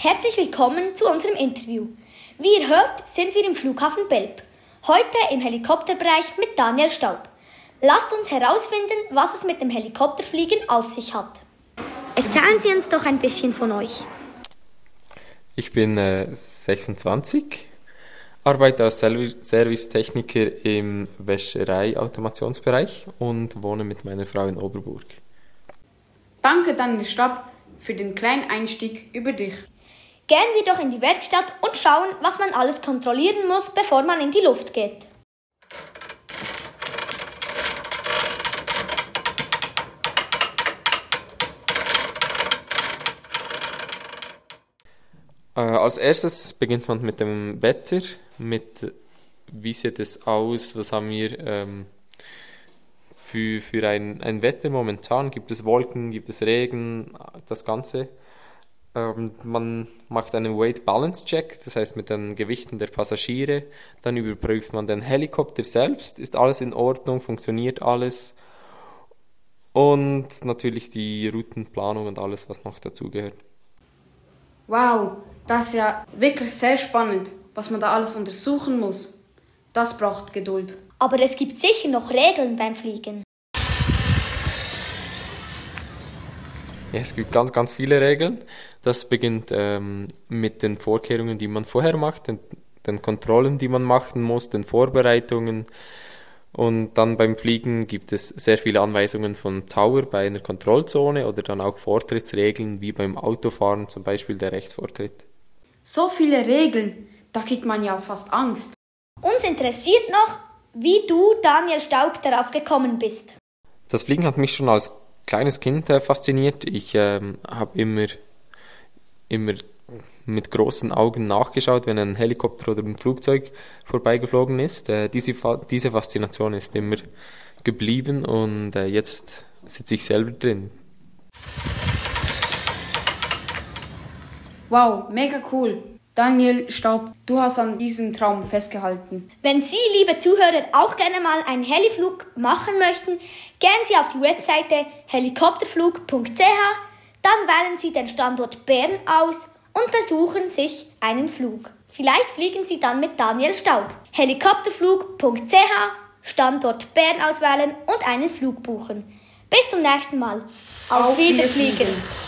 Herzlich willkommen zu unserem Interview. Wie ihr hört, sind wir im Flughafen Belp. Heute im Helikopterbereich mit Daniel Staub. Lasst uns herausfinden, was es mit dem Helikopterfliegen auf sich hat. Erzählen Sie uns doch ein bisschen von euch. Ich bin 26, arbeite als Servicetechniker im Wäscherei-Automationsbereich und wohne mit meiner Frau in Oberburg. Danke, Daniel Staub, für den kleinen Einstieg über dich. Gehen wir doch in die Werkstatt und schauen, was man alles kontrollieren muss, bevor man in die Luft geht. Als erstes beginnt man mit dem Wetter, wie sieht es aus, was haben wir für ein Wetter momentan, gibt es Wolken, gibt es Regen, das Ganze. Man macht einen Weight-Balance-Check, das heißt mit den Gewichten der Passagiere, dann überprüft man den Helikopter selbst, ist alles in Ordnung, funktioniert alles und natürlich die Routenplanung und alles, was noch dazugehört. Wow, das ist ja wirklich sehr spannend, was man da alles untersuchen muss. Das braucht Geduld. Aber es gibt sicher noch Regeln beim Fliegen. Ja, es gibt ganz, ganz viele Regeln. Das beginnt mit den Vorkehrungen, die man vorher macht, den Kontrollen, die man machen muss, den Vorbereitungen. Und dann beim Fliegen gibt es sehr viele Anweisungen von Tower bei einer Kontrollzone oder dann auch Vortrittsregeln, wie beim Autofahren, zum Beispiel der Rechtsvortritt. So viele Regeln, da kriegt man ja fast Angst. Uns interessiert noch, wie du, Daniel Staub, darauf gekommen bist. Das Fliegen hat mich schon als kleines Kind fasziniert. Ich habe immer mit großen Augen nachgeschaut, wenn ein Helikopter oder ein Flugzeug vorbeigeflogen ist. Diese Faszination ist immer geblieben und jetzt sitze ich selber drin. Wow, mega cool. Daniel Staub, du hast an diesem Traum festgehalten. Wenn Sie, liebe Zuhörer, auch gerne mal einen Heliflug machen möchten, gehen Sie auf die Webseite helikopterflug.ch, dann wählen Sie den Standort Bern aus und besuchen sich einen Flug. Vielleicht fliegen Sie dann mit Daniel Staub. helikopterflug.ch, Standort Bern auswählen und einen Flug buchen. Bis zum nächsten Mal. Auf Wiederfliegen!